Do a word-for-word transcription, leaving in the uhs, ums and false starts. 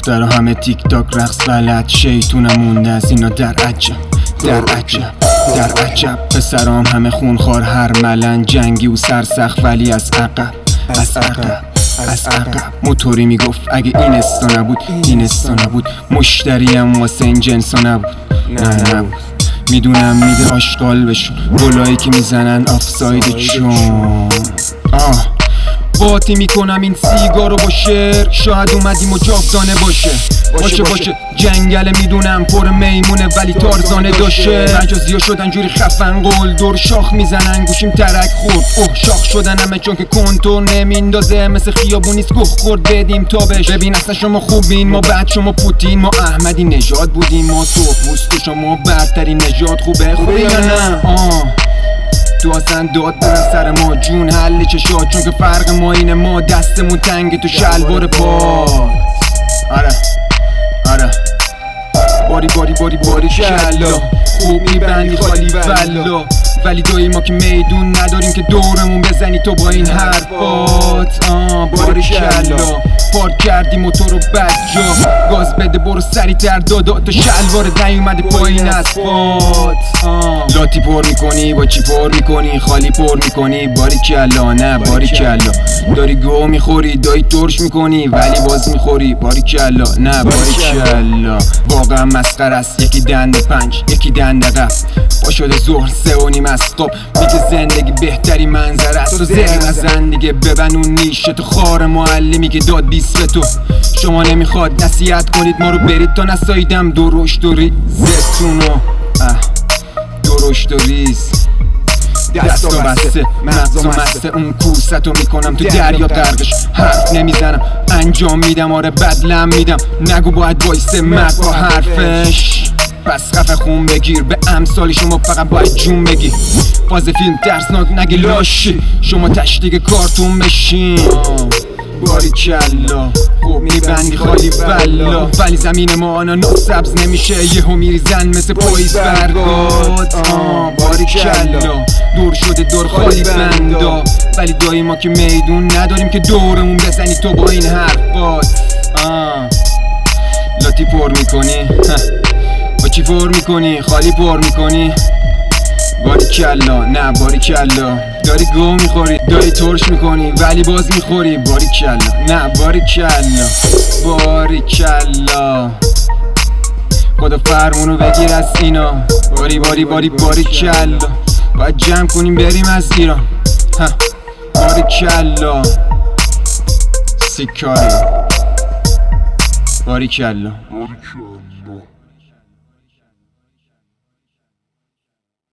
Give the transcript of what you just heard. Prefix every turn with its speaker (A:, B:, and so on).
A: دخترها همه تیک تاک رقص بلد، شیطونم مونده از اینا در عجب در عجب در عجب. پسرام همه خونخوار هر ملن، جنگی و سرسخت ولی از عقب از عقب از عقب. موتوری میگفت اگه این استا نبود این استا نبود، مشتریم واسه این جنسا نبود نه نبود. میدونم میده آشغال بشون گلایی که میزنن آفساید چون آه باطی میکنم این سیگارو با شعر، شاید اومدیم و جاودانه باشه باشه باشه. جنگل میدونم پر میمونه ولی تارزانه داشه. مجازیا شدن جوری خفن قول دور شاخ میزنن گوشیم ترک خورد. اوه شاخ شدن همه چون که کنتور نمیندازه، مثل خیابونیست گوه خورد بدیم تابش. ببین اصلا شما خوبین ما بعد شما پوتین، ما احمدی نژاد بودیم ما سرخ پوست و شما برترین نژاد. خوبه خوبه یا نه؟ آه تو اصلا داد برن سر ما جون حل چشات، چون که فرق ما اینه ما دستمون تنگ تو شلوار پا. آره آره باری باری باری باری کلا خوب میبندی خالی فلا، ولی دایی ما که میدون نداریم که دورمون بزنی تو با این حرفات. آه باری کلا پارک کردی موتورو بد جا، گاز بده برو سری تر دادا تا شلوارت نیومده پایین اسفالت. لاتی پر میکنی با چی پر میکنی، خالی پر میکنی باری کلا نه باری کلا. داری گو میخوری دایی ترش میکنی ولی باز میخوری باری کلا نه باری کلا. واقعا مسخره است یکی دنده پنج یکی دنده قفل، با شده ظهر سه و نیم اسقاب. میگه زندگی بهتری منظر است و زیر نزن دیگه ببن اون نیشه تو خار معلمی که داد بیست به تو. شما نمیخواد نصیحت کنید ما رو برید تا نساییدم درشت و ریزتونو درشت و ریز دستا بسته مغزا مسته. اون کوستو میکنم تو دریا غرقش، حرف نمیزنم انجام میدم. آره بدلم میدم نگو باید بایسته مرد با حرفش. پس خفه خون بگیر به امثال شما فقط باید جون بگی. فاز فیلم ترسناک نگی لاشی، شما تشتیگ کارتون بشین. باری کلا خوب میبندی خالی ولا، ولی زمین ما آناناس سبز نمیشه یهو میریزن مثل پاییز برگات. آه باری کلا دور شده دور خالی بندا، ولی دایی ما که میدون نداریم که دورمون بزنی تو با این حرفات. آه لاتی پر میکنی با چی پر میکنی، خالی پر میکنی باری کلا نه باری کلا. داری گو میخوری داری ترش میکنی ولی باز میخوری باری کلا نه باری کلا باری کلا. خدا فرمونو بگیر از اینا باری باری باری باری کلا. باید جمع کنیم بریم از ایران باری کلا. سیکاری باری کلا.